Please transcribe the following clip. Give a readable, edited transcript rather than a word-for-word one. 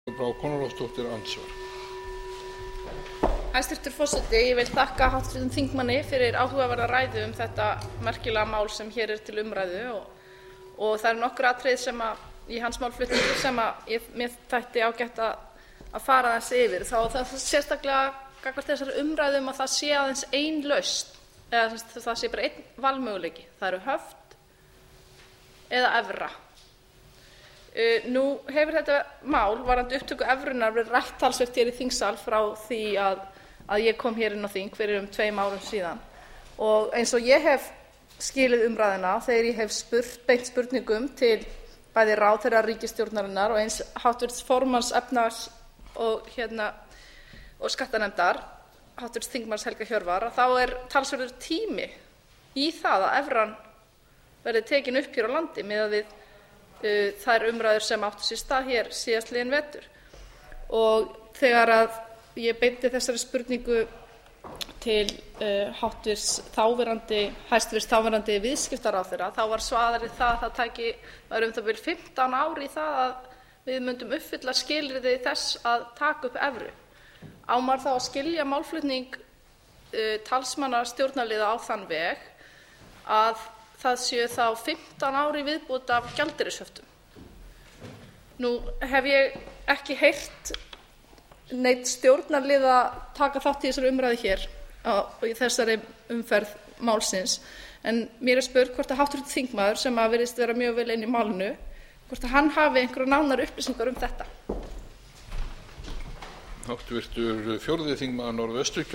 Hæstvirtur forseti, ég vil þakka hv. þingmanni fyrir áhugaverða ræðu þetta merkilega mál sem hér til umræðu og það nokkur atriði sem í hans málflutningi sem mér þætti ágætt að fara aðeins yfir. Það sérstaklega gagnvart þessari umræðu að það sé aðeins ein lausn eða það sé bara einn valmöguleiki. Það eru höft eða evra. Nú hefur þetta mál varðandi upptöku evrunnar verið rætt talsvert hér í þingsal frá því að ég kom hér inn á þing fyrir 2 árum síðan og eins og ég hef skilið umræðuna þegar ég hef beint spurningum til bæði ráðherra ríkisstjórnarinnar og eins háttvirts formanns efnahags- og skattanefndar, háttvirts þingmanns Helga Hjörvar, þá talsverður tími í það að evran verði tekin upp hér á landi miðað við þær umræður sem áttu sér stað hér síðastliðinn vetur. Og þegar ég beinti þessari spurningu til hæstvirts þáverandi viðskiptaráðherra, þá var svarið það að það væri það bil 15 ár í það að við myndum uppfylla skilyrði þess að taka upp evru. Á maður þá að skilja málflutning talsmanna stjórnarliða á þann veg að það séu þá 15 ár í viðbót af gjaldeyrishöftum. Nú hef ég ekki heyrt neinn stjórnarliða taka þátt í þessari umræðu hér í þessari umferð málsins, en mér spurð hvort að hv. þingmaður sem virðist vera mjög vel inn í málinu, hvort að hann hafi einhverjar nánari upplýsingar þetta. Hv. 4. þingmaður Norðvesturkjördæmis.